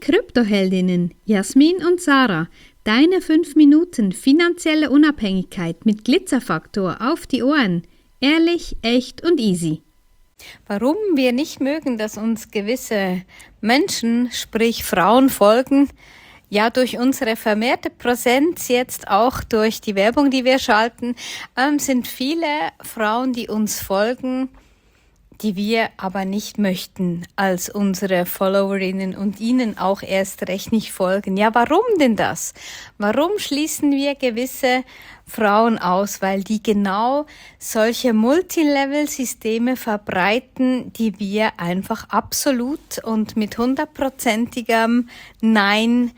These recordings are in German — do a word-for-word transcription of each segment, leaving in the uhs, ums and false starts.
Kryptoheldinnen Jasmin und Sarah. Deine fünf Minuten finanzielle Unabhängigkeit mit Glitzerfaktor auf die Ohren. Ehrlich, echt und easy. Warum wir nicht mögen, dass uns gewisse Menschen, sprich Frauen, folgen, ja durch unsere vermehrte Präsenz, jetzt auch durch die Werbung, die wir schalten, ähm, sind viele Frauen, die uns folgen, die wir aber nicht möchten als unsere Followerinnen und ihnen auch erst recht nicht folgen. Ja, warum denn das? Warum schließen wir gewisse Frauen aus? Weil die genau solche Multilevel-Systeme verbreiten, die wir einfach absolut und mit hundertprozentigem Nein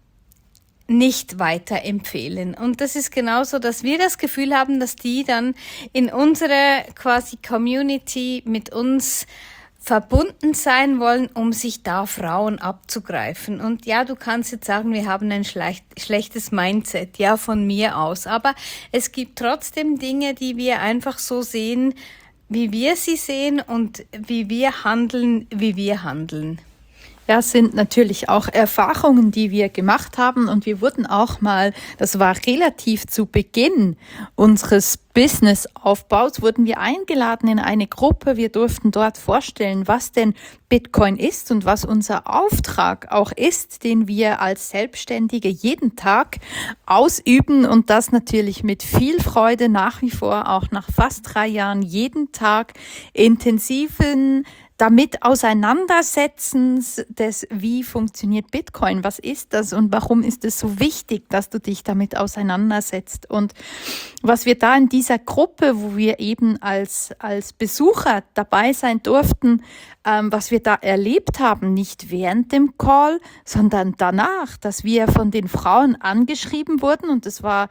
nicht weiterempfehlen. Und das ist genauso, dass wir das Gefühl haben, dass die dann in unsere quasi Community mit uns verbunden sein wollen, um sich da Frauen abzugreifen. Und ja, du kannst jetzt sagen, wir haben ein schlecht, schlechtes Mindset, ja, von mir aus. Aber es gibt trotzdem Dinge, die wir einfach so sehen, wie wir sie sehen und wie wir handeln, wie wir handeln. Ja, es sind natürlich auch Erfahrungen, die wir gemacht haben, und wir wurden auch mal, das war relativ zu Beginn unseres Businessaufbaus, wurden wir eingeladen in eine Gruppe. Wir durften dort vorstellen, was denn Bitcoin ist und was unser Auftrag auch ist, den wir als Selbstständige jeden Tag ausüben, und das natürlich mit viel Freude nach wie vor, auch nach fast drei Jahren, jeden Tag intensiven damit auseinandersetzen, des, wie funktioniert Bitcoin, was ist das und warum ist es so wichtig, dass du dich damit auseinandersetzt. Und was wir da in dieser Gruppe, wo wir eben als, als Besucher dabei sein durften, ähm, was wir da erlebt haben, nicht während dem Call, sondern danach, dass wir von den Frauen angeschrieben wurden, und es war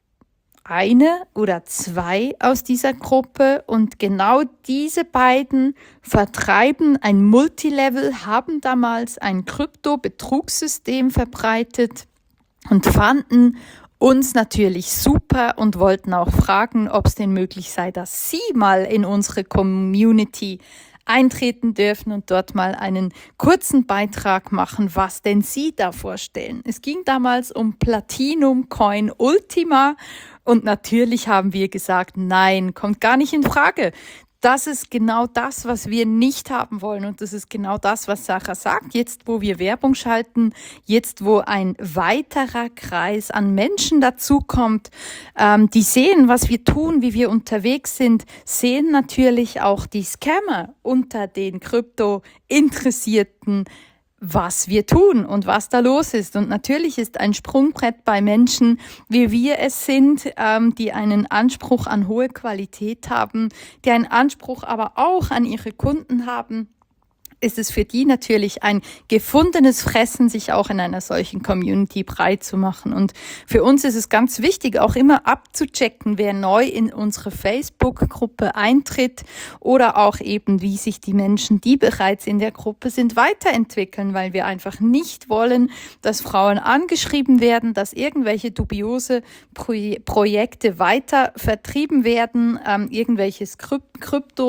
eine oder zwei aus dieser Gruppe, und genau diese beiden vertreiben ein Multilevel, haben damals ein Krypto-Betrugssystem verbreitet und fanden uns natürlich super und wollten auch fragen, ob es denn möglich sei, dass sie mal in unsere Community eintreten dürfen und dort mal einen kurzen Beitrag machen, was denn sie da vorstellen. Es ging damals um Platinum Coin Ultima, und natürlich haben wir gesagt, nein, kommt gar nicht in Frage. Das ist genau das, was wir nicht haben wollen, und das ist genau das, was Sarah sagt. Jetzt, wo wir Werbung schalten, jetzt, wo ein weiterer Kreis an Menschen dazukommt, ähm, die sehen, was wir tun, wie wir unterwegs sind, sehen natürlich auch die Scammer unter den Krypto-Interessierten, was wir tun und was da los ist. Und natürlich ist ein Sprungbrett bei Menschen, wie wir es sind, ähm, die einen Anspruch an hohe Qualität haben, die einen Anspruch aber auch an ihre Kunden haben, ist es für die natürlich ein gefundenes Fressen, sich auch in einer solchen Community breit zu machen. Und für uns ist es ganz wichtig, auch immer abzuchecken, wer neu in unsere Facebook-Gruppe eintritt oder auch eben, wie sich die Menschen, die bereits in der Gruppe sind, weiterentwickeln, weil wir einfach nicht wollen, dass Frauen angeschrieben werden, dass irgendwelche dubiose Pro- Projekte weiter vertrieben werden, ähm, irgendwelches Kryp-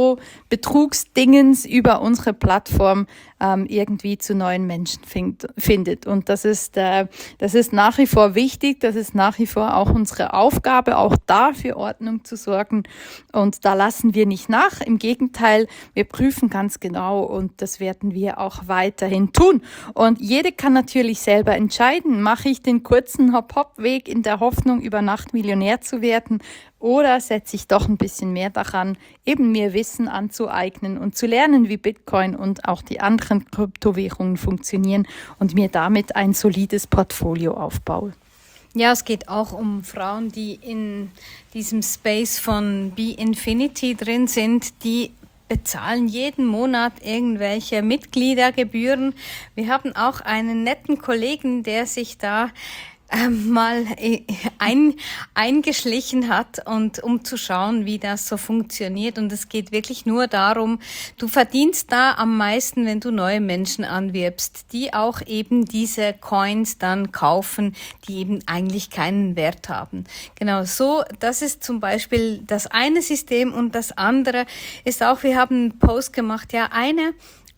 Krypto-Betrugsdingens über unsere Plattform ähm, irgendwie zu neuen Menschen find, findet. Und das ist, äh, das ist nach wie vor wichtig, das ist nach wie vor auch unsere Aufgabe, auch da für Ordnung zu sorgen. Und da lassen wir nicht nach. Im Gegenteil, wir prüfen ganz genau, und das werden wir auch weiterhin tun. Und jede kann natürlich selber entscheiden, mache ich den kurzen Hop-Hop-Weg in der Hoffnung, über Nacht Millionär zu werden, oder setze ich doch ein bisschen mehr daran, eben mir Wissen anzueignen und zu lernen, wie Bitcoin und auch die anderen Kryptowährungen funktionieren, und mir damit ein solides Portfolio aufbaue. Ja, es geht auch um Frauen, die in diesem Space von Be Infinity drin sind, die bezahlen jeden Monat irgendwelche Mitgliedergebühren. Wir haben auch einen netten Kollegen, der sich da Ähm, mal ein, eingeschlichen hat, und um zu schauen, wie das so funktioniert. Und es geht wirklich nur darum, du verdienst da am meisten, wenn du neue Menschen anwirbst, die auch eben diese Coins dann kaufen, die eben eigentlich keinen Wert haben. Genau so, das ist zum Beispiel das eine System, und das andere ist auch, wir haben einen Post gemacht, ja, eine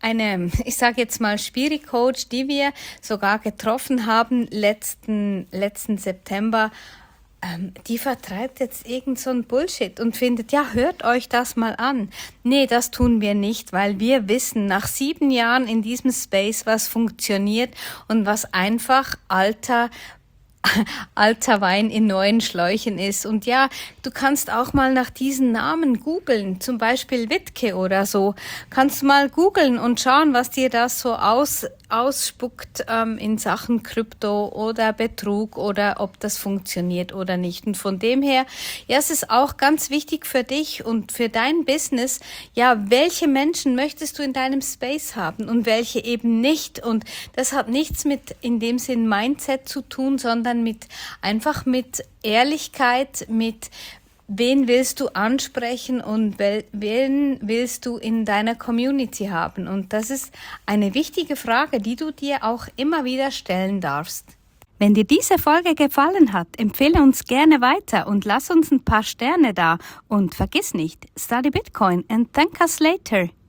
eine, ich sage jetzt mal Spiri-Coach, die wir sogar getroffen haben letzten, letzten September, ähm, die vertreibt jetzt irgend so ein Bullshit und findet, ja, hört euch das mal an. Nee, das tun wir nicht, weil wir wissen nach sieben Jahren in diesem Space, was funktioniert und was einfach alter alter Wein in neuen Schläuchen ist. Und ja, du kannst auch mal nach diesen Namen googeln, zum Beispiel Wittke oder so. Kannst du mal googeln und schauen, was dir das so aus, ausspuckt ähm, in Sachen Krypto oder Betrug oder ob das funktioniert oder nicht. Und von dem her, ja, es ist auch ganz wichtig für dich und für dein Business, ja, welche Menschen möchtest du in deinem Space haben und welche eben nicht. Und das hat nichts mit in dem Sinn Mindset zu tun, sondern mit einfach mit Ehrlichkeit, mit wen willst du ansprechen und wel, wen willst du in deiner Community haben? Und das ist eine wichtige Frage, die du dir auch immer wieder stellen darfst. Wenn dir diese Folge gefallen hat, empfehle uns gerne weiter und lass uns ein paar Sterne da. Und vergiss nicht, study Bitcoin and thank us later.